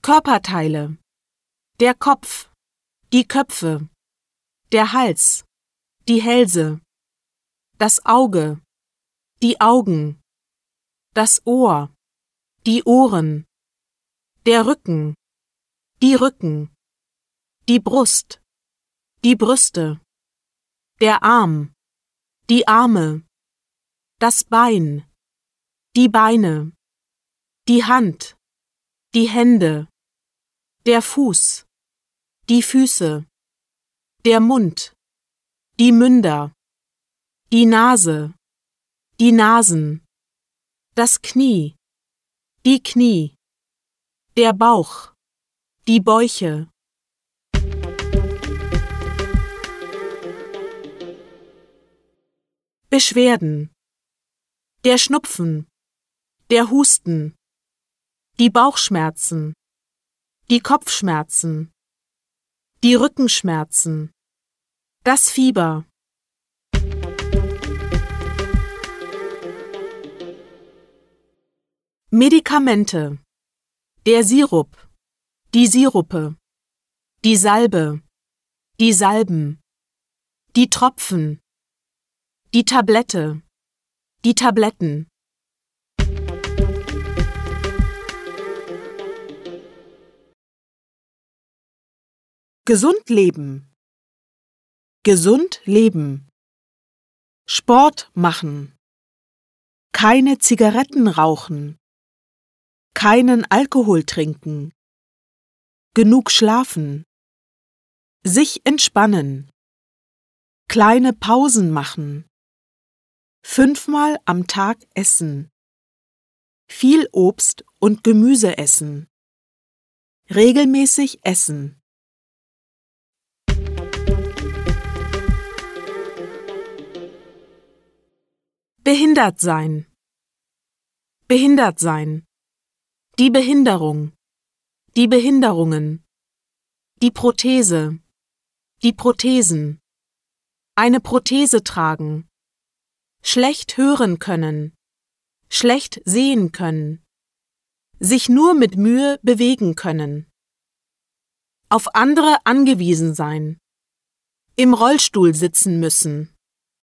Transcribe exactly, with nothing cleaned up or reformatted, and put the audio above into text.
Körperteile: der Kopf, die Köpfe, der Hals, die Hälse, das Auge, die Augen, das Ohr, die Ohren, der Rücken, die Rücken, die Brust, die Brüste, der Arm, die Arme, das Bein, die Beine, die Hand, die Hände, der Fuß, die Füße, der Mund, die Münder, die Nase, die Nasen, das Knie, die Knie, der Bauch, die Bäuche. Beschwerden: der Schnupfen, der Husten, die Bauchschmerzen, die Kopfschmerzen, die Rückenschmerzen, das Fieber. Medikamente: der Sirup, die Sirupe, die Salbe, die Salben, die Tropfen, die Tablette, die Tabletten. Gesund leben. Gesund leben. Sport machen. Keine Zigaretten rauchen. Keinen Alkohol trinken. Genug schlafen. Sich entspannen. Kleine Pausen machen. Fünfmal am Tag essen. Viel Obst und Gemüse essen. Regelmäßig essen. Behindert sein. Behindert sein. Die Behinderung. Die Behinderungen. Die Prothese. Die Prothesen. Eine Prothese tragen. Schlecht hören können. Schlecht sehen können. Sich nur mit Mühe bewegen können. Auf andere angewiesen sein. Im Rollstuhl sitzen müssen.